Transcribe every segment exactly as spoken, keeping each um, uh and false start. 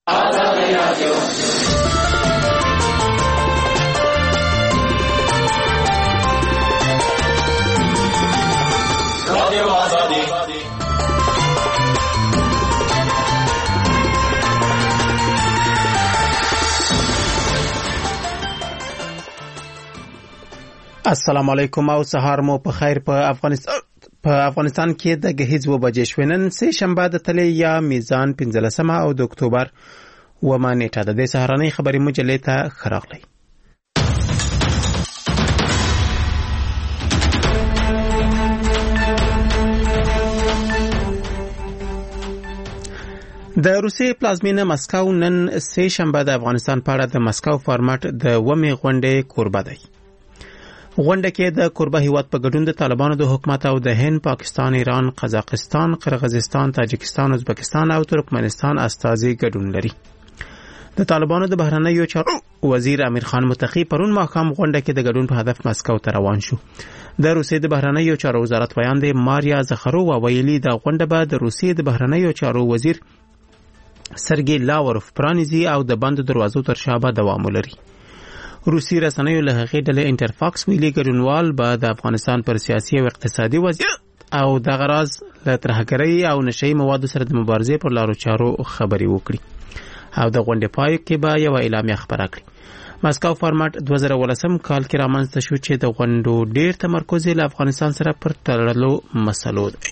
آزادی رادیو رادیو آزادی السلام علیکم او سهار مو په خیر. په افغانستان په افغانستان کې د غهیز و بجې شوینن سه شنبه د تلې یا میزان پنځلسمه او د اکتوبر و ما نیټه د دې سهارنۍ خبري مجلې ته خراغلی. د روسیې پلازمینه مسکو نن سه شنبه د افغانستان په اړه د مسکو فارمټ د ومه غونډې کوربه دی. غونډه کې د کوربه هیواد په ګډون د طالبانو د حکومت او د هند، پاکستان، ایران، قزاقستان، قرغیزستان، تاجکستان، ازبکستان او ترکمنستان استازي ګډون لري. د طالبانو د بهرنیو چارو وزیر امیر خان متقی پرون ماښام غونډه کې د ګډون په هدف مسکو ته روان شو. د روسیې د بهرنیو چارو وزارت بیان دی ماریا زخرووا ویلي د غونډه به د روسیې د بهرنیو چارو وزیر سرګی لاوروف پرانیزي او د بند دروازو تر شا به دوام ولري. روسي رسنیو له هغې ډلې انټرفاکس ویلي ګډونوال به د افغانستان پر سیاسي او اقتصادي وضعیت او د غراض له ترهګرۍ او نشئی موادو سره د مبارزې پر لارو چارو خبري وکړي او د غونډې پای کې به یو اعلامیه خبره کړي. مسکو فارمټ دوه زره ولسم کال کې رامنځته شو چې د غونډو ډیر تمرکز له افغانستان سره پر تړلو مسلو دی.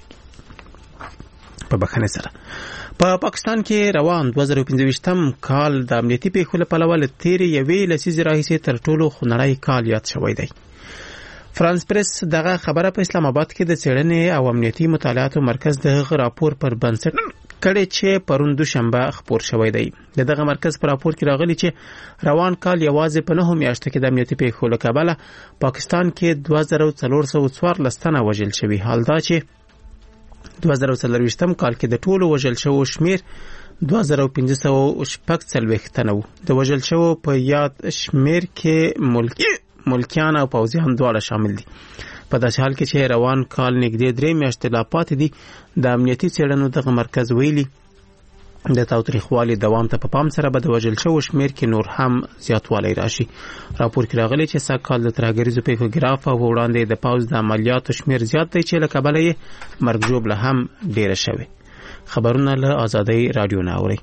په بخښنې سره په پاکستان کې روان دوه زره پنځه کال د امنیتي پیښو له پلوه له تیرې یوې لسیزې راهیسې تر ټولو خونړی کال یاد شوی دی. فرانس پریس دغه خبره په اسلام آباد کې د څېړنې او امنیتي مطالعاتو مرکز دغه راپور پر بنسټ کړي چې پرون دوشنبه خبر شوی دی. دغه مرکز پر راپور کې راغلی چې روان کال یوازې په نهو میاشتو کې د امنیتي پیښو له کبله پاکستان کې دوه زره څلور سوه څوارلس تنه وژل شوي. حال دا چې دوه زره څلرویشتم کال کې د ټولو وژل شوو شمیر دوه زره پنځه سوه شپږ څلوېښت تنه و. د وژل شوو په یاد شمیر کې ملکی ملکیان او پوځیان دواړه شامل دي. په داسې حال کې چې روان کال نږدې درې میاشتې لا پاتې دي، د امنیتي څېړنو دغه مرکز ویلي د تاوتریخوالي دوام ته په پام سره به د وژل شوو شمیر کې نور هم زیاتوالی راشي. راپور کې راغلی چې سږ کال د ترهګریزو پیښو ګراف او وړاندې د پوځ د عملیاتو شمیر زیات دی چې له کبله یې مرګ ژوبله هم ډیره شوې. خبرونه له آزادۍ رادیو نه اورئ.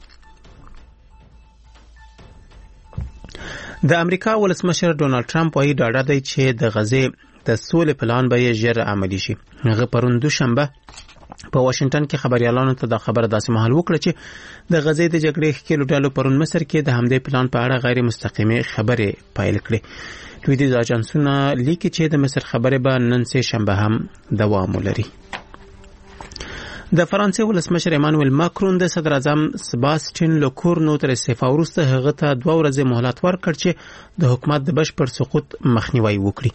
د امریکا ولسمشر ډونالد ټرمپ وايي ډاډه دی چې د غزې د سولې پلان به یې ژر عملي شي. هغه پرون دوشنبه په واشنگټن کې خبريالانو ته د خبره داسې مهال وکړه چې د غزې د جګړې ښکېلو ډلو پرون مصر کې د همدې پلان په اړه غیر مستقیمه خبرې پیل کړې. لویدیځ اجنسونه لیکي چې د مصر خبرې به نن سه شنبه هم دوام ولري. د فرانسې ولسمشر ایمانوئل ماکرون د صدر اعظم سباستین لوکورنو تر استعفا وروسته هغه ته دوه ورځې مهلت ورکړ چې د حکومت د بشپړ سقوط مخنیوي وکړي.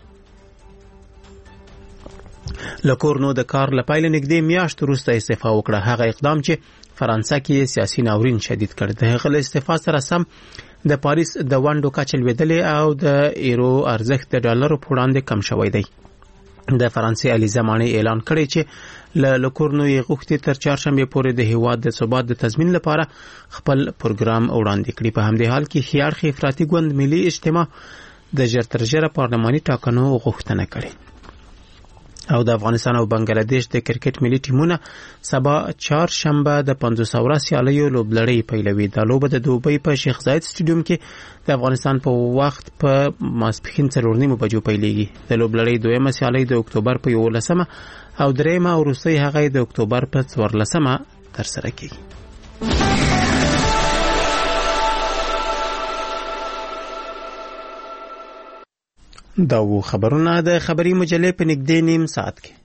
لکورنو د کار لپاره نږدې میاشت وروسته استعفا وکړه. هغه اقدام چې فرانسه کې سیاسي ناورین شدید کړ. د هغه استعفا سره سم د پاریس د وانډو کچل ودلې او د ایرو ارزښت د ډالرو په وړاندې کم شوی دی. د فرانسې علي زماني اعلان کړی چې له لکورنو یې غوښتي تر چهارشنبه پورې د هیواد د ثبات د تضمین لپاره خپل پروګرام وړاندې کړي. په همدې حال کې خیارخې افراطي ګوند ملي اجتماع د ژر تر ژره پارلماني ټاکنو غوښتنه کړې. او د افغانستان او بنگلاديش د کرکټ ملي ټیمونه سبا چهارشنبه د پنځوس اوره سیالیو لوبلړۍ پیلوي. دا لوبه د دوبۍ په شیخ زاید سټیډیوم کې د افغانستان په وخت په ماسپښین څلور نیمو بجو پیلېږي. د لوبلړۍ دویمه سیالي د اکتوبر په یولسمه او درېیمه او وروستۍ هغه د اکتوبر په څوارلسمه ترسره کېږي. دا و خبرونه د خبري مجلې په نږدې نیم ساعت کې.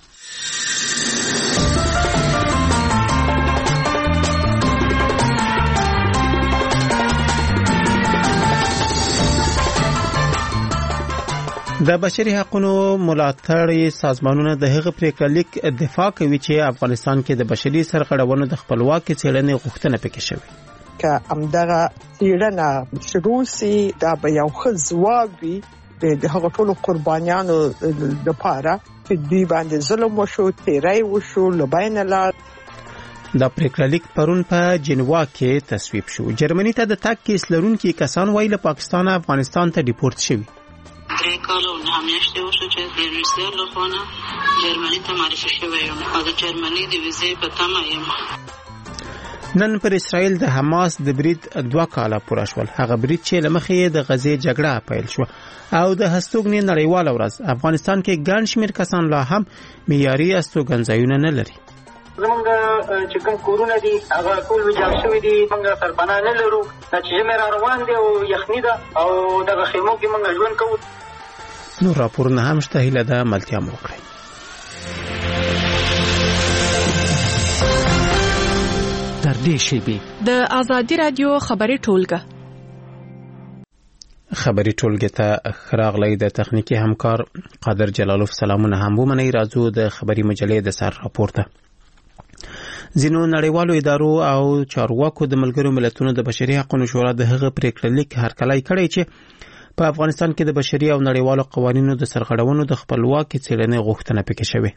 د بشري حقوقو ملاتړ سازمانونه د هغه پریکړه لیک دفاع کوي چې افغانستان کې د بشري سرغړونو د خپلواکۍ څېړنې غوښتنه پکې شوې. که همدغه څېړنه شروع سي دا به یو ښه ځواب وي د هغو ټولو قربانیانو لپاره چې دوی باندې ظلم وشو، تیری وشو، له بینه لاړ. دا پریکړه لیک پرون په جنوا کې تصویب شو. جرمني ته د تګ کیس لرونکي کسان وایي له پاکستان افغانستان ته ډیپورت شوي. درې کاله او نه میاشتې وشو چې د روسیې له خوا نه جرمني ته معرفي شوی یم او د جرمني د ویزې په تمه یم. نن پر اسرائیل د حماس د برید دوه کاله پوره شول. هغه برید چې له مخې د غزې جګړه پیل شو او د هستوګنې نړیواله ورځ افغانستان کې ګڼ شمېر کسان لا هم معیاري هستوګنځایونه نه لري. زمونږ چې کوم کورونه دي هغه ټول ویجاړ شوي دي، موږ سرپناه نه لرو، دا چې ژمی را روان دی او یخني ده او دغه خیمو کې موږ ژوند کوو. نور راپورونه هم شته، هیله ده ملتیا مو وکړئ. در دې شیبې د آزادي رادیو خبري ټولګه خبري ټولګه ته خراغلی د تخنیکی همکار قادر جلالوف سلامونه هم ومنئ. راځو د خبري مجلې د سر راپورته. ځینو نړیوالو ادارو او چارواکو د ملګرو ملتونو د بشري حقوقو شورا د هغه پریکړه لیک هرکلی کړی چې په افغانستان کې د بشري او نړیوالو قوانینو د سرغړونو د خپلواکۍ څېړنې غوښتنه پکې شوې.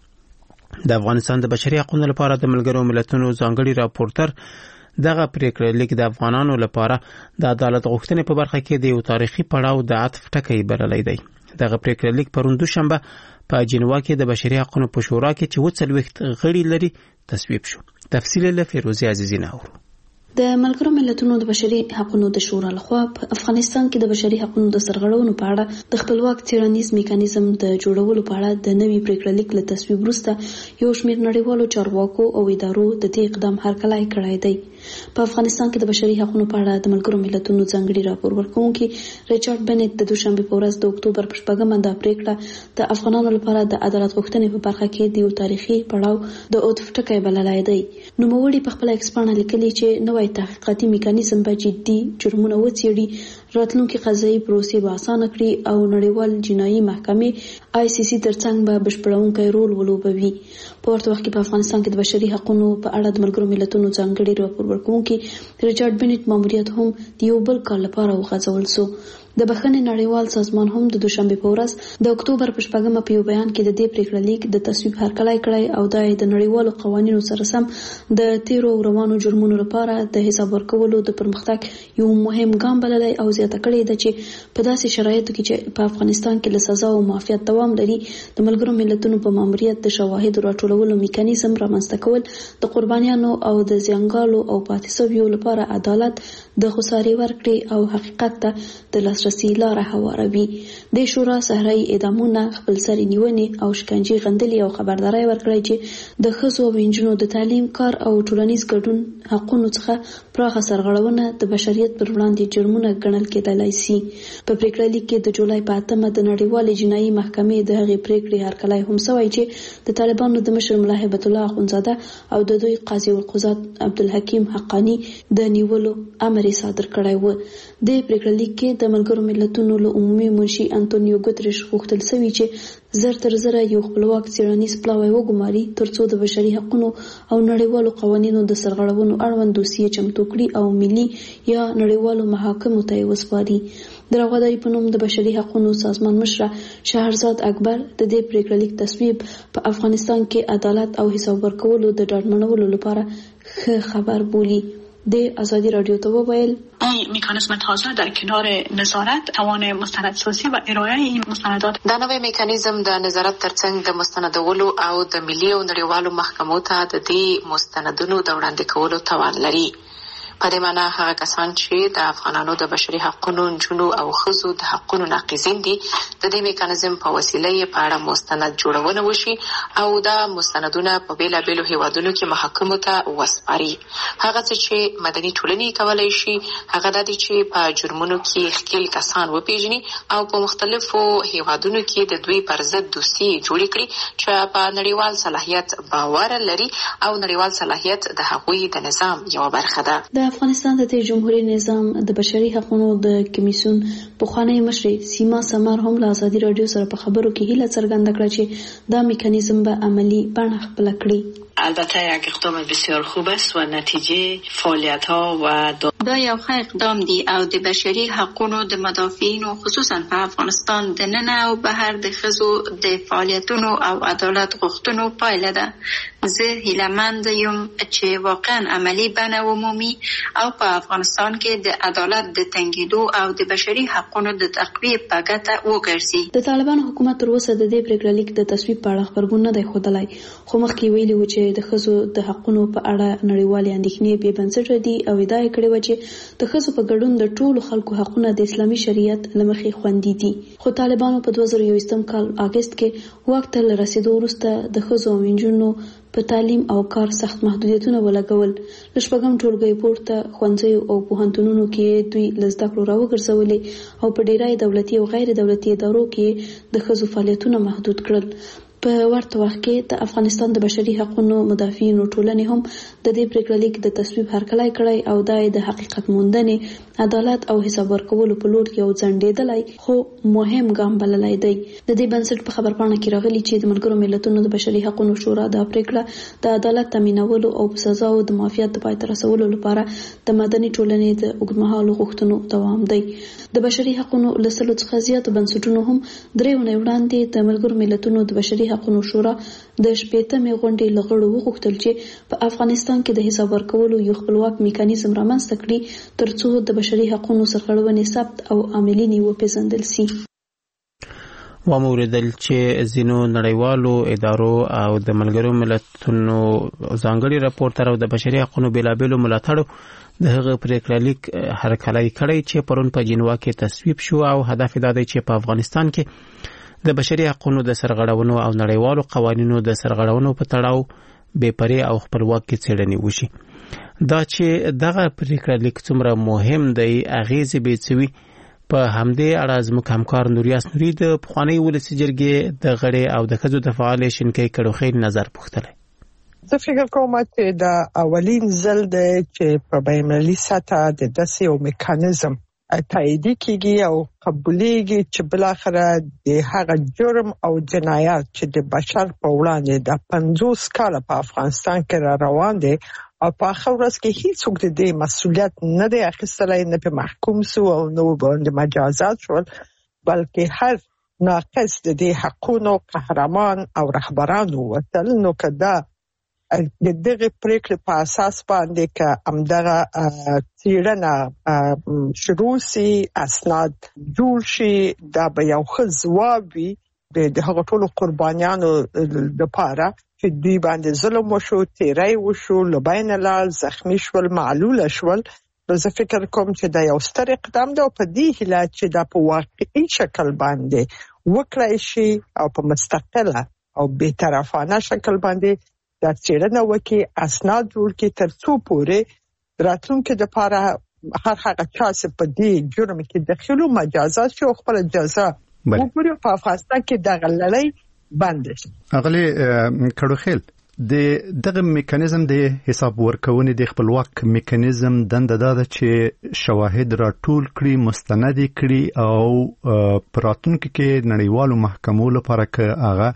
د افغانستان د بشري حقوقو لپاره د ملګرو ملتونو ځانګړي راپورټر دغه پریکړه لیک د افغانانو لپاره د عدالت غوښتنې په برخه کې د یو تاریخي پړاو د عطف ټکی بللی دی. دغه پریکړه لیک پرون دوشنبه په جنوا کې د بشري حقوقو په شورا کې چې وڅلوېښت غړي لري تصویب شو. تفصیل له فیروزی عزیزی نه اورو. د ملګرو ملتونو د بشري حقوقو د شورا لخوا په افغانستان کې د بشري حقوقو د سرغړونو په اړه د خپلواک څېړنیز میکانیزم د جوړولو په اړه د نوي پریکړه لیک له تصویب وروسته یو شمېر نړیوالو چارواکو او ادارو د دې اقدام هرکلی کړی دی. په افغانستان کې د بشري حقوقو په اړه د ملګرو ملتونو ځانګړي راپور ورکوونکي ریچارډ بنټ د دوشنبه په ورځ د اکتوبر په شپږمه دا پریکړه د افغانانو لپاره د عدالت غوښتنې په برخه کې د یو تاریخي پړاو د عطف ټکی بللی دی. نوموړي په خپله ایکسپانه لیکلي چې نوی تحقیقاتي میکانیزم به جدي جرمونه وڅېړي، راتلونکي قضایي پروسې به اسانه کړي او نړیوال جنایي محکمې آی سی سی ترڅنګ به بشپړونکی رول ولوبوي. په ورته وخت کې په افغانستان کې د بشري حقوقو په اړه د ملګرو ملتونو ځانګړي راپور ورکوونکي ریچارډ بنټ ماموریت هم د یو بل کال لپاره وغځول سو. د بخښنې نړیوال سازمان هم د دوشنبه په ورځ د اکتوبر په شپږمه په یو بیان کې د دې پریکړه لیک د تصویب هرکلی کړی او دا د نړیوالو قوانینو سره سم د تیرو روانو جرمونو لپاره د حساب ورکولو د پرمختګ یو مهم ګام بللی او زیاته کړې ده چې په داسې شرایطو کې چې په افغانستان کې له سزا او معافیت دوام لري د ملګرو ملتونو په ماموریت د شواهدو راټولولو میکانیزم رامنځته کول د قربانیانو او د زیانګالو او پاتې شویو لپاره عدالت د خسارې ورکړې او حقیقت ته د لاسرسي لاره هواروي. د شورا صحرایي اعدامونه، خپلسري نیونې او شکنجې غندلې او خبرداری ورکړی چې د ښځو او نجونو د تعلیم، کار او ټولنیز ګډون حقونو څخه پراخه سرغړونه د بشریت پر وړاندې جرمونه ګڼل کېدلی سي. په پریکړه لیک کې د جولای په اتمه د نړیوالې جنایي محکمې د هغې پریکړې هرکلی هم سوی چې د طالبانو د مشر ملا هیبت الله اخندزاده او د دوی قاضي القضات عبدالحکیم حقانی د نیولو امر صادر کړی و. د پریکړه لیک کې د ملګرو ملتونو له عمومي منشي انټونیو ګوتریش غوښتل شوي چې زر تر زره یو خپلواک څېړنیز پلاوی وګماري ترڅو د بشري حقوقو او نړیوالو قوانینو د سرغړونو اړوند دوسیې چمتو کړي او ملي یا نړیوالو محاکمو ته یې وسپاري. د راغداري په نوم د بشري حقوقو سازمان مشره شهرزاد اکبر د دې پریکړه لیک تصویب په افغانستان کې عدالت او حساب ورکولو د ډاډمنولو لپاره ښه خبر بولي. د آزادی رادیو ته وویل این مکانیزم تازه در کنار نظارت توان مستندسازی و ارائه این مستندات دا نوی مکانیزم د نظارت ترڅنګ د مستندولو او د ملي او نړیوالو محکمو ته د دې مستندونو د وړاندې کولو توان لري. په دې معنی هغه کسان چې د افغانانو د بشري حقوقو، نجونو او ښځو د حقوقو ناقضین دي د دې میکانیزم په وسیله یې په اړه مستند جوړونه وشي او دا مستندونه په بیلابیلو هیوادونو کې محاکمو ته وسپاري. هغه څه چې مدني ټولنې کولی شي هغه دا دي چې په جرمونو کې ښکېل کسان وپیژني او په مختلفو هیوادونو کې د دوی پر ضد دوسیې جوړې کړي چې په نړیوال صلاحیت باور لري او نړیوال صلاحیت د هغوی د نظام یوه برخه ده. د افغانستان د جمهوریت نظام د بشري حقوقو د کمیسیون پخوانی مشر سیما سمار هم له آزادي رادیو سره په خبرو کې هیله څرګنده کړه چې دا میکانیزم به عملی بڼه خپل کړي. البته یک اقدام بسیار خوب است و نتیجه فعالیت ها و دا یو ښه اقدام دی او د بشري حقوقو د مدافعینو خصوصا په افغانستان د نن او بهر د ښځو د فعالیتونو او عدالت غوښتنو پایله ده. زه هیلهمند یم چې واقعا عملی بڼه ومومي او په افغانستان کې د عدالت د تنګیدو او د بشري حقوقو د تقویه په ګټه وګرځي. د طالبانو حکومت تر اوسه د دې پریکړه لیک د تصویب په اړه خبرګون نه دی ښودلی، خو مخکې ویلي و چې د ښځو د حقوقو په اړه نړیوالې اندېښنې بې بنسټه دي او ادعا یې کړې وه چې د ښځو په ګډون د ټولو خلکو حقونه د اسلامي شریعت له مخې خوندي دي. خو طالبانو په دوه زره یوویشتم کال اګست کې واک ته له رسېدو وروسته د ښځو او نجونو په تعلیم او کار سخت محدودیتونه ولګول. له شپږم ټولګي پورته ښوونځیو او پوهنتونونو کې دوی له زده کړو راوګرځولې او په ډېری دولتي او غیر دولتي ادارو کې د ښځو فعالیتونه محدود کړل. په ورته وخت کې د افغانستان د بشري حقوقو مدافعینو ټولنې هم د دې پریکړه لیک د تصویب هرکلی کړی او دا د حقیقت موندنې، عدالت او حساب ورکولو په لور یو ځنډېدلی خو مهم ګام بللی دی. د دې بنسټ په خبرپاڼه کې راغلي چې د ملګرو ملتونو د بشري حقوقو شورا دا پریکړه د عدالت تامینولو او په سزاو د معافیت د پای ته رسولو لپاره د مدني ټولنې د اوږدمهالو غوښتنو دوام دی. د بشري حقوقو له سلو څخه زیاتو بنسټونو هم درې اونۍ وړاندې د ملګرو ملتونو د بشري حقوقو شورا د شپېتمې غونډې له غړو وغوښتل چې په افغانستان کې د حساب ورکولو یو خپلواک میکانیزم رامنځته کړي تر څو د بشري حقوقو سرغړونې ثبت او عملي وپېژندل سي. وموردل چې ځینو نړیوالو ادارو او د ملګرو ملتونو ځانګړي راپورټر او د بشري حقوقو بېلابېلو ملاتړو د هغه پریکړه لیک هرکلی کړی چې پرون په جنوا کې تصویب شو او هدف دا دی چې په افغانستان کې د بشري حقوقو د سرغړونو او نړیوالو قوانینو د سرغړونو په تړاو بې پرې او خپلواکي څېړنې وشي. دا چې دغه پریکړه لیک څومره مهم دی اغیزې به څه وي، په همدې اړه زموږ همکار نوریاس نوري د پخوانۍ ولسي جرګې د غړي او د ښځو د فعال شینکۍ کړوخېل نظر پوښتلی. زه فکر کوم چې د اولین ځل دی چې په بین‌المللي سطح د داسې یو میکانیزم تایید کیږي او قبولېږي چې بلاخره د هغه جرم او جنایت چې د بشر په وړاندې د پنځوس کاله په افغانستان کې را روان دي او په آخر ورځ کې هیڅوک د دې مسؤلیت نه دی اخیستلی، نه په محکوم سو او نه باندې مجازات شول، بلکې هر ناقص د دې حقونو قهرمان او رهبران ووتل. نو که دا د دغه پریکړې په اساس باندې که همدغه څېړنه شروع سي، اسناد جوړ شي، دا به یو ښه ځواب وي د هغو ټولو قربانیانو لپاره چې دوی باندې ظلم وشو، تیری وشو، له بینه لاړل، زخمي شول، معلوله شول. نو زه فکر کوم چې دا یو ستر اقدام دی او په دې هیله چې دا په واقعي شکل باندې وکړای شي او په مستقله او بېطرفانه شکل باندې دا څېړنه وکړي، اسناد جوړ کړي، تر څو پورې راتلونکي دپاره هر هغه چا چې په دې جرم کې دخیلو مجازات شي او خپله جزا وګوري. په افغانستان کې دغه لړۍ بنده شي. اغلې کړوخېل د دغه میکانیزم د حساب ورکونې د خپلواک میکانیزم دنده دا ده چې شواهد را ټول کړي، مستند کړي او پراتونکو کې نړیوالو محکمو لپاره که هغه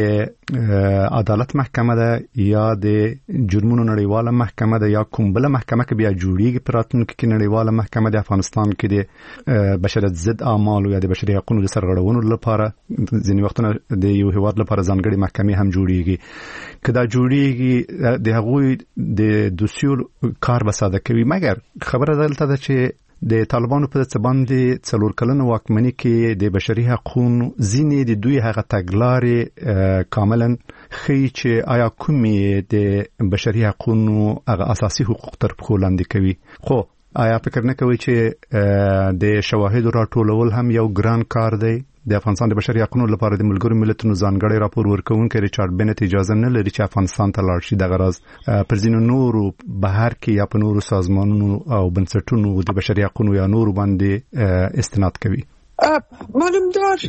د عدالت محکمه ده یا د جرمونو نړیواله محکمه ده یا کوم بل محکمه کې بیا جوړیږي، پراتونکو کې نړیواله محکمه د افغانستان کې د بشریت ضد اعمالو یا د بشري حقوقو د سرغړونو لپاره ځینې وختونه د یو هیواد لپاره ځانګړي محکمې هم جوړیږي. که دا جوړیږي د هغوی د دوسیو کار به ساده کوي، مګر خبره دلته ده چې د طالبانو په څه باندې څلور کلنه واکمنۍ کې د بشري حقوقو ځینې د دوی هغه تګلارې کاملا ښیي چې آیا کومې د بشري حقوقو هغه اساسي حقوق تر پښو لاندې کوي. خو آیا فکر نه کوي چې د شواهدو راټولول هم یو ګران کار دی؟ د افغانستان د بشري حقوقو لپاره د ملګرو ملتونو ځانګړی راپور ورکوونکی ریچارډ بنت اجازه نه لري چې افغانستان ته لاړ شي. دغه راز پر ځینو نورو بهر کې یا په نورو سازمانونو او بنسټونو د بشري حقوقو یا نورو باندې استناد کوي. معلومدار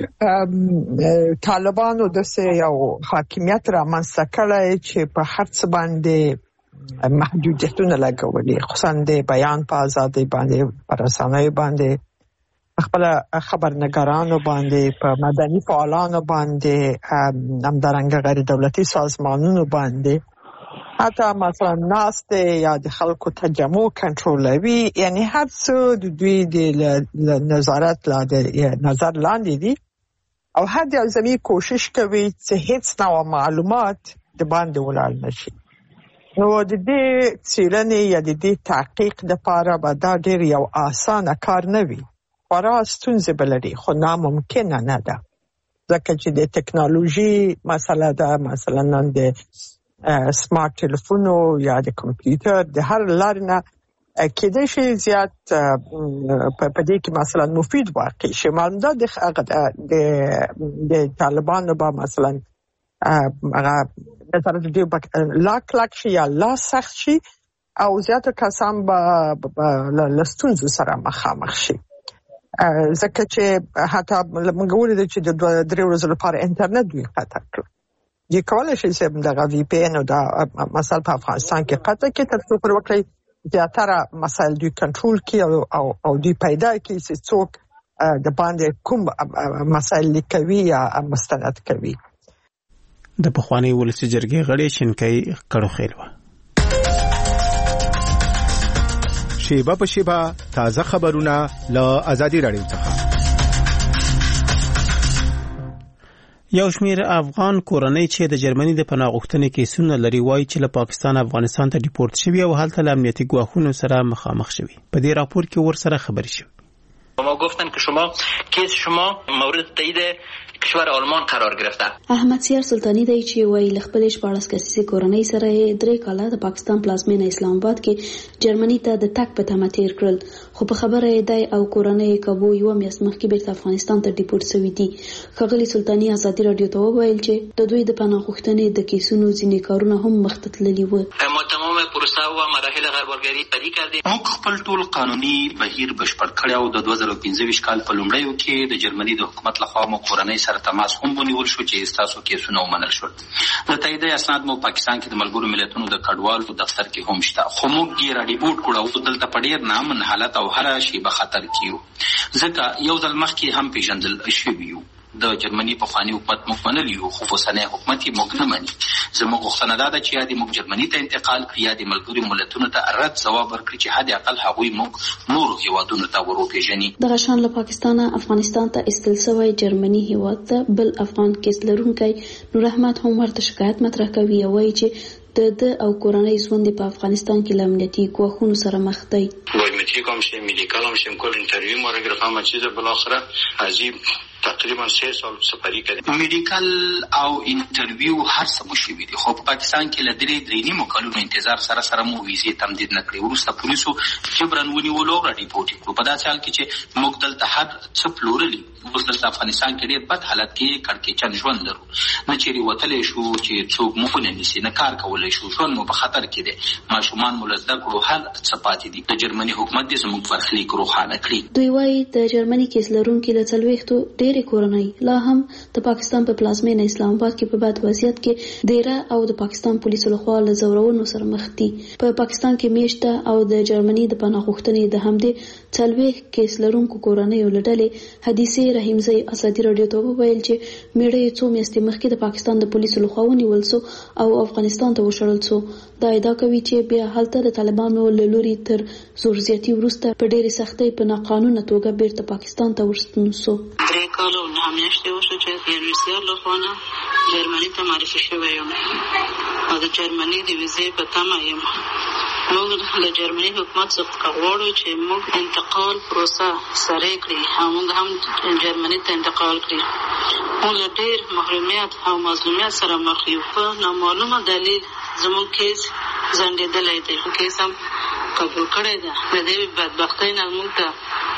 طالبانو داسې یو حاکمیت رامنځته کړی چې په هر څه باندې محدودیتونه لګولي، خصوصا د بیان په ازادۍ باندې، په رسنیو باندې، خپل خبرنګارانو باندې، په مدني فعالانو باندې، همدارنګه غیر دولتي سازمانونو باندې. حتی مثلا ناست یا د خلکو تجمع کنټرولوي، یعنی هر څه د دوی د نظارت لاندې نظر لاندې دي او هر یو ځمې کوشش کوي چې هیڅ نوع معلومات د باندې ولاړ نشي. نو د دې څېړنې یا د دې تحقیق لپاره به دا ډېر یو اسانه کار نه وي، خورا ستونزې به لري، خو ناممکنه نه ده ځکه چې د ټکنالوژي مسله ده، مثلا نن د سمارټ ټلیفونو یا د کمپیوټر د هر لارې نه کېدای شي زیات په دې کې مثلا مفید واقع شي. معلوم ده د د طالبانو به مثلا هغه نظر د دې لاک لاک شي یا لا سخت شي او زیاته کسان به لستونزو سره مخامخ شي، ځکه چې حتی موږ ولیدل چې د دوه درې ورځې لپاره انټرنیټ دوی قطع کړ. دوی کولی شي چې دغه وی پی ان او دا مسایل په افغانستان کې قطع کړي تر څو پر وکړي زیاتره مسایل دوی کنټرول کړي او او دوی پیدا کړي چې څوک د باندې کوم مسایل لیکوي یا مستند کوي. د پخوانی ولسی جرګې غړي شینکای کړوخیل و. شیبه په شیبه تازه خبرونه له ازادي رادیو څخه. یو شمیر افغان کورنۍ چې د جرمني د پناه غوښتنې کیسونه لري وایي چې له پاکستان افغانستان ته ډیپورت شوي او هلته له امنیتي ګواښونو سره مخامخ شوي. په دې راپور کې ورسره خبري شوي. ما گفتن که شما کیس شما مورد تایید کشور آلمان قرار گرفته. احمد سیار سلطانی دی چې وایي له خپل شپاړس کسیزې کورنۍ سره درې کاله د پاکستان پلازمینه اسلام آباد کې جرمني ته د تګ په تمه تیر کړل، خو په خبره یې دی او کورنۍ کابو یو میاشت مخکې بیرته افغانستان ته ډیپورت شوي دي. ښاغلي سلطانی ازادي رادیو ته وویل چې د دوی د پناه غوښتنې د کیسونو ځینې کارونه هم مخ ته تللي وو. ما تمام پروسه او مراحل غیربارګري طی کړې. موږ خپل ټول قانوني بهیر بشپړ کړی او د دوه زره پنځه ویشت کال په لومړیو کې د جرمني د حکومت لخوا مو کورنۍ سره تماس هم ونیول شو چې تاسو کیسونه ومنل شول. د تایید اسناد مو پاکستان کې د ملګرو ملتونو د کډوالو دفتر کې هم شته، خو موږ یې را ډیپورټ کړو او دلته په ډېر نامن حالت او هر شی به خطر کیو، ځکه یو ځل مخکې هم پیژندل شوي یو. د جرمني پخواني حکومت موږ منلی یو، خو اوسنی حکومت یې موږ نه مني. زموږ غوښتنه دا ده چې یا دې موږ جرمني ته انتقال کړي یا دې ملګرو ملتونو ته رد ځواب ورکړي چې حد اقل هغوی موږ نورو هیوادونو ته وروپېژني. دغه شان له پاکستانه افغانستان ته ایستل سوی جرمني هیواد ته بل افغان کیس لرونکی نور احمد هم ورته شکایت مطرح کوي او وایي چې د د او کورنۍ ژوند په افغانستان کې له امنیتي ګواښونو سره مخ دی. بایومتریک هم شیم، میدیکال هم شیم، کل انترویو ما را گرفت، همه چیز بالاخره عجیب تقریبا سه سال سپری کړی. میډیکل او انټرویو هر څه مو شوي دي، خو په پاکستان کې له درې درې نیمو کلونو انتظار سره سره مو ویزې تمدید نه کړې. وروسته پولیسو جبرن ونیولو او راډیپورټ کړو. په داسې حال کې چې موږ دلته هر څه پلورلي، اوس دلته افغانستان کې ډېر بد حالت کې کړکېچن ژوند لرو، نه چیرې وتلی شو چې څوک مو ونه نیسي، نه کار کولی شو، ژوند مو په خطر کې دی، ماشومان مو له زده کړو هر څه پاتې دي. د جرمني حکومت دې زموږ برخلیک روښانه کړي. دوی وایي د جرمني کیس لرونکي له څلوېښتو ډېرې کورنۍ لا هم د پاکستان په پلازمینه اسلام آباد کې په بد وضعیت کې دیره او د پاکستان پولیسو لخوا له زورونو سره مخ دي. په پاکستان کې میشته او د جرمني د پناه غوښتنې د همدې څلوېښت کیس لرونکو کورنیو له ډلې حدیثې رحیمزۍ ازادي راډیو ته وویل چې میړه یې څو میاشتې مخکې د پاکستان د پولیسو لخوا ونیول سو او افغانستان ته وشړل سو. دا ادعا کوي چې بیا هلته د طالبانو له لوري تر زور زیاتي وروسته په ډېرې سختۍ په ناقانونه توګه بیرته پاکستان ته ورستون سو. درې کاله او نهه میاشتې وشوه چې د یونیسیار لخوا نه جرمني ته معرفي شوی یم او د جرمني د ویزې په تمه یم. موږ له جرمني حکومت څخه غواړو چې موږ انتقال پروسه سریع کړي او موږ هم جرمني ته انتقال کړي. موږ ډېر محرومیت او مظلومیت سره مخ یو. په نامعلومه دلیل زموږ کیس ځنډېدلی دی. کیس هم قبول کړی ده. د دې بدبختۍ نه موږ ته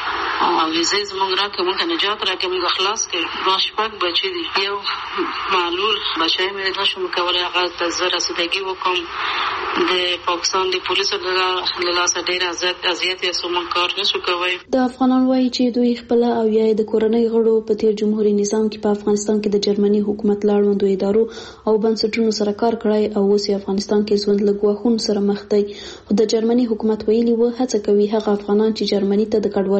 ویزې زموږ راکړه، موږ ته نجات راکړه، موږ خلاص کړي. ما شپږ بچي دي. یو معلول بچی مې نه شم کولی هغه ته زه رسیدګي وکړم. د پاکستان د پولیسو له لاسه ډېر اذیت یې سو موږ کار نه شو کوی. د افغانان وایي چې دوی خپله او یا د کورنۍ غړو په تیر جمهوري نظام کې په افغانستان کې د جرمني حکومت له اړوندو ادارو او بنسټونو سره کار کړی او اوس یې افغانستان کې ژوند له ګواښونو سره مخ دی. خو د جرمني حکومت ویلي و هڅه کوي هغه افغانان چې جرمني ته د کډوالۍ کیسونه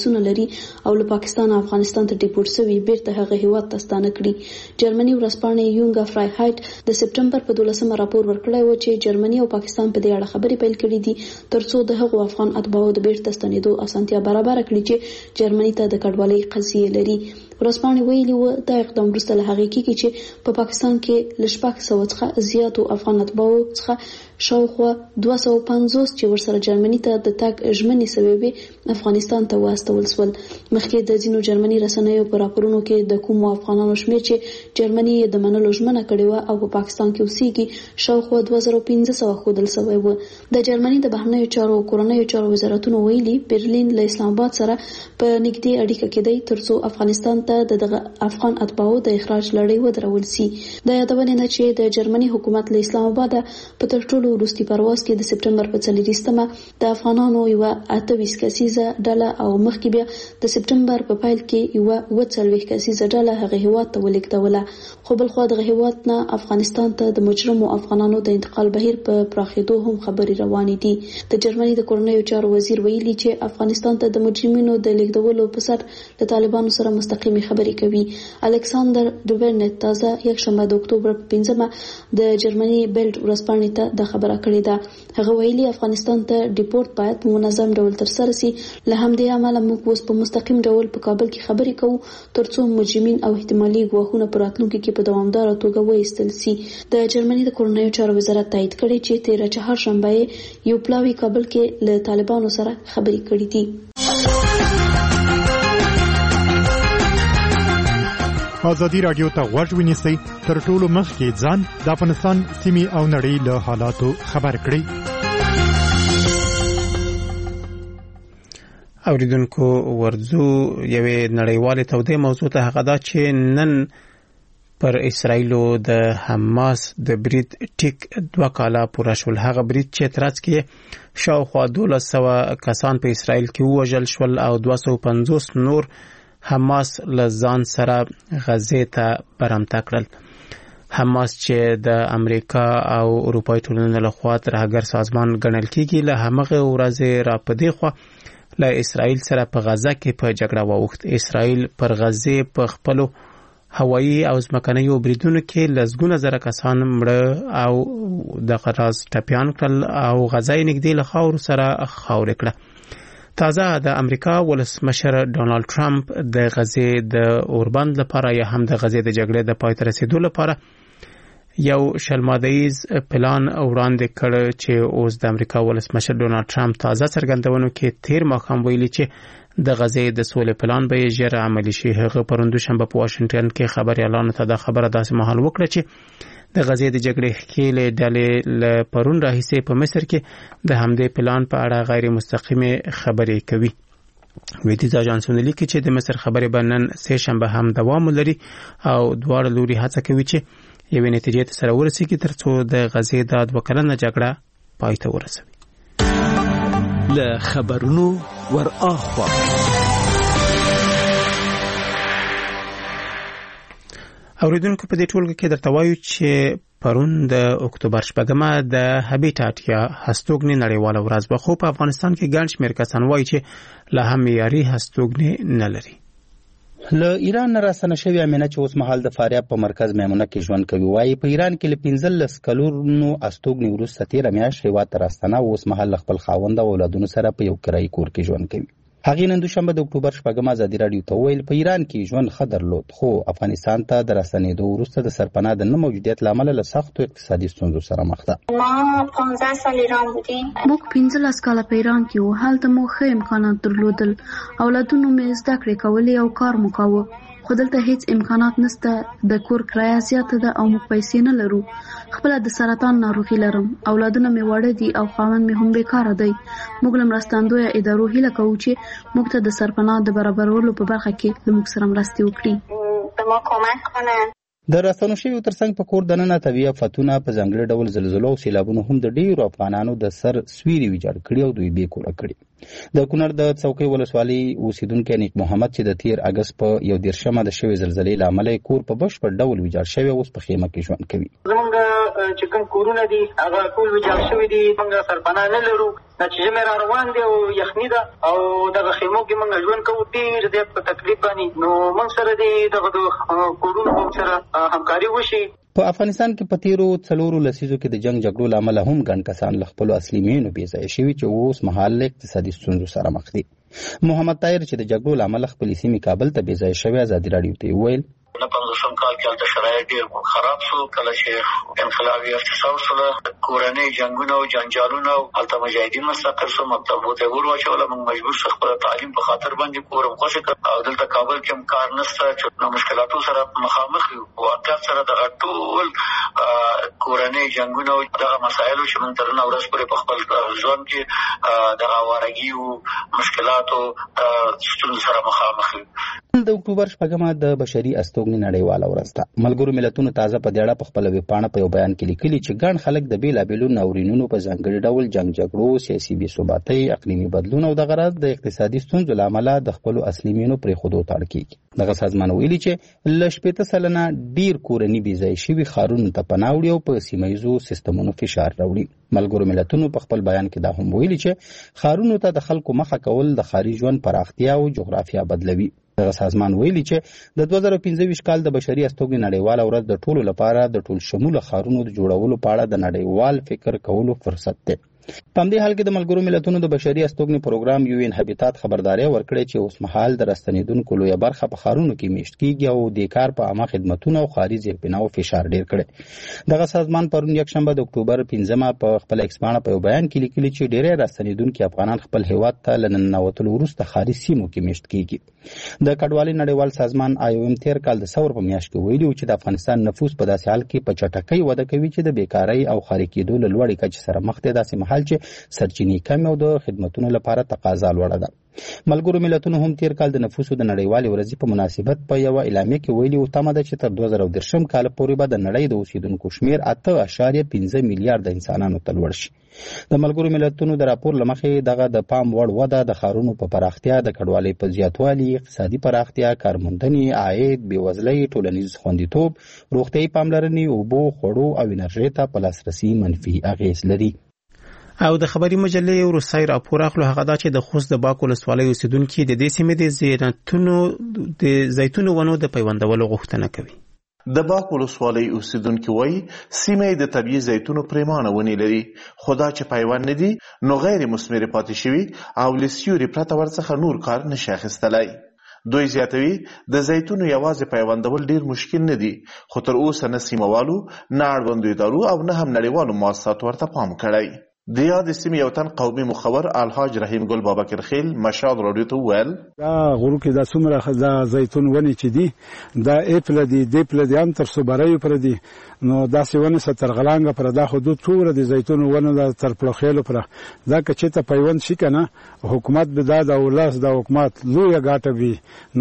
کیسونه لري او له پاکستان او افغانستان ته ډیپورټ شوی بیرته هغه هیواد ته ستانه کړي. جرمني ورځپاڼه یونګا فرایهایټ د سپټمبر په دولسمه راپور ورکړی و چې جرمني او پاکستان په دې اړه خبرې پیل کړې دي ترڅو د هغو افغان اتباعو د بیرته ستنېدو اسانتیا برابر کړي چې جرمني ته د کډوالۍ قضیې لري. ورځپاڼې ویلي و دا اقدام وروسته له هغې کېږي چې په پاکستان کې له شپږ سوه څخه زیاتو افغان اتباعو څخه شاوخوا دوه سوه پنځوس چې ورسره جرمني ته د تګ ژمنې سوې وې افغانستان ته واستول سول. مخکې د ځینو جرمني رسنیو په راپورونو کې د کومو افغانانو شمېر چې جرمني یې د منلو ژمنه کړې وه او په پاکستان کې اوسېږي شاوخوا دوه زره پنځه سوه ښودل سوی و. د جرمني د بهرنیو چارو او کورنیو چارو وزارتونو ویلي برلین له اسلام آباد سره په نږدې اړیکه کې دی ترڅو افغانستان ته د دغه افغان اتباعو د اخراج لړۍ ودرول سي. د یادونې نه چې د جرمني حکومت له اسلام آباد په تر ټولو وروستي پرواز کې د سپټمبر په څلوېښتمه د افغانانو یوه اته ویشت کسیزه ډله او مخکې بیا د سپټمبر په پیل کې یوه اووه څلوېښت کسیزه ډله هغه هیواد ته ولېږدوله. خو بلخوا دغه هیواد نه افغانستان ته د مجرمو افغانانو د انتقال بهیر په پراخېدو هم خبرې روانې دي. د جرمني د کورنیو چارو وزیر ویلي چې افغانستان ته د مجرمینو د لېږدولو په سر د طالبانو سره مستقیمې خبرې کوي. الکساندر دوبرنټ تازه یکشنبه د اکتوبر په پنځمه د جرمني بیلډ ورځپاڼې ته د خبره کړې ده. هغه ویلي افغانستان ته ډیپورټ باید په منظم ډول ترسره سي. له همدې امله موږ اوس په مستقیم ډول په کابل کې خبرې کوو ترڅو مجرمین او احتمالي ګواښونه په راتلونکي کې په دوامداره توګه وایستل سي. د جرمني د کورنیو چارو وزارت تایید کړی چې تیره چهارشنبه یو پلاوی کابل کې له طالبانو سره خبرې کړې دي. ازادي راډیو ته غوږ ونیسئ تر ټولو مخکې ځان د افغانستان سیمې او نړۍ له حالاتو خبر کړئ. اوریدونکو ورځو یوې نړیوالې تودې موضوع ته هغه دا چې نن پر اسرائیلو د حماس د برید ټیک دوه کاله پوره شول. هغه برید چې ترڅ کې شاوخوا دولس سوه کسان په اسرائیل کې ووژل شول او دوه سوه پنځوس نور حماس له ځان سره غزې ته برمته کړل. حماس چې د امریکا او اروپایي ټولنې لخوا ترهګر سازمان ګڼل کېږي له همغه ورځې را په دې خوا له اسرائیل سره په غزه کې په جګړه واوښت. اسرائیل پر غزې په خپلو هوایي او ځمکنیو بریدونو کې لسګونه زره کسان مړه او دغه راز ټپیان کړل او غزه یې نږدې له خاورو سره خاورې کړه. تازه د امریکا ولسمشر ډونالد ټرمپ د غزې د اوربند لپاره یا هم د غزې د جګړې د پای ته رسیدو لپاره یو شلمادهیز پلان وړاندې کړ چې اوس د امریکا ولسمشر ډونالد ټرمپ تازه څرګندونو کې تیر ماښام ویلي چې د غزې د سولې پلان به ژر عملي شي. هغه پروند شنبه په واشنگټن کې خبريالانو ته د خبره داسې مهال وکړه چې د غزې د جګړې ښکېلې ډلې له پرون راهیسې په مصر کې د همدې پلان په اړه غیر مستقیمه خبرې کوي. ویدیز اژانسونه لیکي چې د مصر خبرې به نن سه شنبه هم دوام لري او دواړه لوري هڅه کوي چې یوې نتیجې ته سره ورسیږي ترڅو د غزې د دوه کلنه جګړه پای ته ورسوي. له خبرونو ور اخوا اوریدونکو په دې ټولګه کې درته وایو چې پرون د اکتوبر شپږمه د هابیټاټ یا هستوګنې نړیواله ورځ وه، خو په افغانستان کې ګڼ شمېر کسان وایي چې لا هم معیاري هستوګنې نه لري. له ایران نه راستنه شوې امینه چې اوس مهال د فاریاب په مرکز میمونه کې ژوند کوي وایي په ایران کې له پنځلس کلونو استوګنې وروسته تېره میاشت هېواد ته راستنه اوس مهال خپل خاوند او اولادونو سره په یو کرایي کور کې ژوند کوي. هغې نن دوشنبه د اکتوبر شپږمه ازادي راډیو ته وویل په ایران کې ژوند ښه درلود خو افغانستان ته د راستنېدو وروسته د سرپناه د نه موجودیت له امله له سختو اقتصادي ستونزو سره مخ ده. ما پانزده سال ایران بودیم. موږ پنځلس کاله په ایران کې وو. هلته مو ښه امکانات درلودل، اولادونو مې زده کړې کولې او کار مو کاوه. خو دلته هیڅ امکانات نشته، د کور کرایه زیاته ده او موږ پیسې نه لرو. خپله د سرطان ناروغي لرم، اولادونه مې واړه دي او خاوند مې هم بیکاره دی. موږ له مرستندویه ادارو هیله کوو چې موږ ته د سرپناه د برابرولو په برخه کې له موږ سره مرستې وکړي. به ما کمک کنن. د راستنو شویو ترڅنګ په کور دننه طبیعي آفتونه په ځانګړي ډول زلزلو او سیلابونو هم د ډیرو افغانانو د سر سویري ویجاړ کړي او دوی بې کوره کړي. د کونړ د څوکۍ ولسوالۍ اوسیدونکی نیک محمد چې د تیر اګست په یو دېرشمه د شوې زلزلې له امله کور په بشپړ ډول ویجاړ شوی اوس په خیمه کې ژوند کوي. زمونږ چې کوم کورونه دي هغه ټول ویجاړ شوي دي. موږ سرپناه نه لرو، چې ژمی را روان دی او یخني ده او دغه خیمو کې موږ ژوند کوو ډېر زیات په تکلیف باندې. نو موږ سره د دغه کورونو په سره همکاري وشي. په افغانستان کې په تیرو څلورو لسیزو کې د جنگ جګړو له امله هم ګڼ کسان له خپلو اصلي مېنو بېځایه شوي چې اوس مهال له اقتصادي ستونزو سره مخ دي. محمد طاهر چې د جګړو له امله خپلې سیمې کابل ته بېځایه شوی ازادي راډیو ته وویل نه پنځوسم کال کې هلته شرایط ډېر خراب شو. کله چې انقلابي اقتصاد شوله، کورنۍ جنګونه او جنجالونه، هلته مجاهدین مستقر شو، مکتبو ته ور واچوله. موږ مجبور شو خپله تعلیم په خاطر باندې کور خوشې کړو او دلته کابل کې هم کار نشته چې نو مشکلاتو سره مخامخ یو. واقعیت سره دغه ټول کورنۍ جنګونه او دغه مسایلو چې موږ تر نن ورځ پورې په خپل ژوند کې دغه وارګي مشکلاتو ستونزو سره مخامخ یو. د اکتوبر شپږمه د بشري استوګنې نړیواله ورځ ده. ملګرو ملتونو تازه په دې اړه په خپله ویبپاڼه په یو بیان کې لیکلي چې ګڼ خلک د بېلابېلو ناورینونو په ځانګړي ډول جنګ جګړو، سیاسي بې ثباتۍ، اقلیمي بدلون او دغه راز د اقتصادي ستونزو له امله د خپلو اصلي مېنو پرېښودو ته اړ کېږي. دغه سازمان ویلي چې له شپېته سلنه ډېر کورني بېځایه شوي ښارونو ته پناه وړي او په سیمه ییزو سیستمونو فشار راوړي. ملګرو ملتونو په خپل بیان کې دا هم ویلي چې ښارونو ته د خلکو مخه کول د ښاري ژوند پراختیا او جغرافیه بدلوي. دغه سازمان ویلي چې د دوه زره پنځه ویشت کال د بشري استوګنې نړیواله ورځ د ټولو لپاره د ټول شموله ښارونو د جوړولو په اړه د نړیوال فکر کولو فرصت دی. په همدې حال کې د ملګرو ملتونو د بشري استوګنې پروګرام یو ان هابیتات خبرداری ورکړې چې اوس مهال د راستنېدونکو لویه برخه په ښارونو کې میشت کیږي او د کار په عامه خدمتونو او ښاري زیربناو فشار ډېر کړی. دغه سازمان پرون یکشنبه د اکتوبر پنځمه په خپل ایکس پاڼه په یو بیان کې لیکلي چې ډېری راستنېدونکي افغانان خپل هیواد ته له ننوتلو وروسته ښاري سیمو کې میشت کیږي. د کډوالۍ نړیوال سازمان آی او ایم تیر کال د ثور په میاشت کې ویلي و چې د افغانستان نفوس په داسې حال کې په چټکۍ وده کوي چې د بیکارۍ او ښاري کېدو له لوړې کچې سره مخ دی، داسې مهال چې سرچینې کمې او د خدمتونو لپاره تقاضا لوړه ده. ملګرو ملتونو هم تیر کال د نفوسو د نړیوالې ورځې په مناسبت په یوه اعلامیه کې ویلي و تمه ده چې تر دوه زره دېرشم کال پورې به د نړۍ د اوسېدونکو شمېر اته اعشاریه پنځه میلیارده انسانانو ته لوړ شي. د ملګرو ملتونو د راپور له مخې دغه د پام وړ وده د ښارونو په پراختیا، د کډوالۍ په زیاتوالي، اقتصادي پراختیا، کارموندنې، عاید، بېوزلۍ، ټولنیز خوندیتوب، روغتیایي پاملرنې، اوبو، خوړو او انرژۍ ته په لاسرسي منفي اغېز لري. او د خبري مجلې وروستی راپور اخلو هغه دا چې د خوست د باک ولسوالۍ اوسیدونکي د دې سیمې د زیتونو د زیتونو ونو د پیوندولو غوښتنه کوي. د باک ولسوالۍ اوسیدونکي وایي سیمه د طبیعي زیتونو پریمانه ونې لري، خو دا چې پیوند نه دي نو غیر مثمرې پاتې شوي او له سیوري پرته ورڅخه نور کار نشي اخیستلی. دوی زیاتوي د زیتونو یوازې پیوندول ډیر مشکل نه دي، خو تر اوسه نه سیموالو، نه اړوندو ادارو او نه هم نړیوالو مؤسساتو ورته پام کړی. د یادې سیمې یو تن قومي مخور الحاج رحیم ګل بابکر خیل مشال راډیو ته وویل دا غرو کې دا څومره دا زیتون ونې چې دي دا ایپل دي دیپل دي هم تر صوبرایو پر دي، نو داسې ونې څه تر غلانګه پر دا حدود څومره د زیتون ونه دا تر پلوخېلو پر دا که چېرته پیوند شي که نه حکومت به دا د ولس د حکومت لویه ګاټه وي.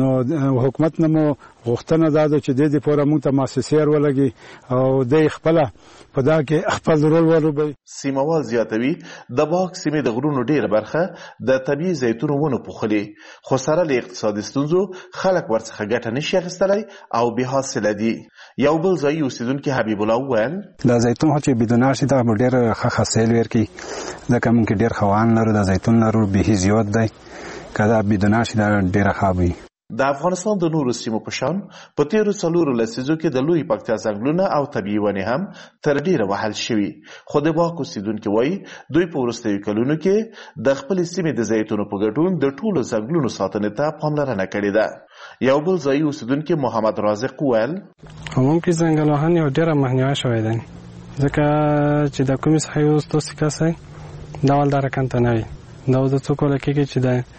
نو حکومت نه مو غوښتنه دا ده چې دې دپاره موږ ته مؤسسې ولګي او دی خپله په دا کې خپل رول ولوبوي. سیموال زیاتوي د باک سیمې د غرونو ډېره برخه د طبیعي زیتونو ونو پوښلي، خو سره له اقتصادي ستونزو خلک ورڅخه ګټه نشي اخیستلی او بې حاصله دي. یو بل ځایي اوسېدونکي حبیب الله وویل دا زیتون خو چې بدونار شي دا به ډېر ښه حاصل ورکوي، ځکه موږ ډېر خوان لرو، د زیتون لرو بیخي زیات دی، که دا بدونار شي دا ډېره ښه وي. د افغانستان د نورو سیمو په شان په تیرو څلورو لسیزو کې د لوی پکتیا ځنګلونه او طبیعي ونې هم تر ډیره وهل شوي، خو د باک اوسیدونکي وایي دوی په وروستیو کلونو کې د خپلې سیمې د زیتونو په ګډون د ټولو ځنګلونو ساتنې ته پاملرنه کړې ده. یو بل ځایي اوسیدونکي محمد رازق وویل عمومي ځنګل وهنې یو ډېره مخنیوی شوی دی، ځکه چې د کومې څخه یو ستاسې کسی دا ول دا رقم ته نه وي، دا اوس د څوک وله کېږي چې د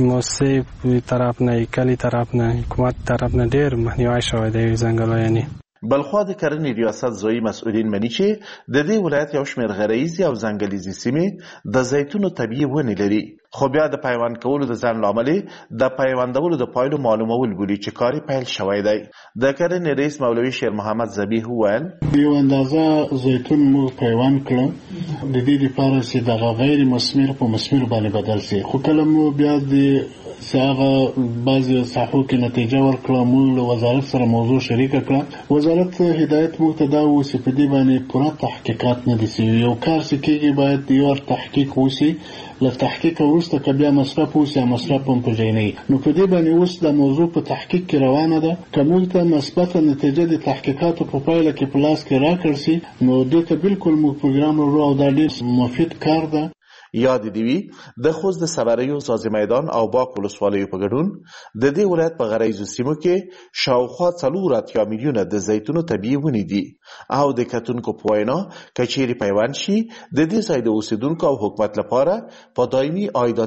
موسسې طرف نه، کلي طرف نه، حکومت طرف نه ډېر مخنیوی شوی دی ځنګل وهنې. بلخوا د کرنې ریاست ځایي مسؤلین مني چې د دې ولایت یو شمېر غرایزي او ځنګلیزې سیمې د زیتونو طبیعي ونې لري، خو بیا د پیوند کولو د ځنډ لامل د پیوندولو د پایلو معلومول بولي چې کار پیل شوی دی. د کرنې رئیس مولوي شیر محمد ذبیح وویل یو اندازه زیتون مو پیوند کړ د دې لپاره چې دغه غیر مثمر په مثمر باندې بدل شي، خو کله مو بیا د هغه بعضې ساحو کې نتیجه ورکړه، موږ له وزارت سره موضوع شریکه کړه. وزارت هدایت موږ ته دا و چې په دې باندې پوره تحقیقات نه دي سوي. یو کار چې کېږي باید یو تحقیق وشي، له تحقیق وروسته که بیا مصرف وشي مصرف هم په ځای نه وي. نو په دې باندې اوس دا موضوع په تحقیق کې روانه ده. که موږ ته مثبته نتیجه د تحقیقاتو په پایله کې په لاس کې راکړل شي نو دې ته بالکل موږ پروګرام لرو او دا ډېر مفید کار ده. یاد دی وی د خوست د صبریو سازي میدان او باک ولسوالیو په ګډون د دې ولایت په غریزو سیمو کې شاوخوا څلور اتیا میلیونه د زیتونو طبیعي ونې دي او د کتونکو په وینا کچېرې پیوند شي د دې ځای د اوسیدونکو او حکومت لپاره په دایمي عایدات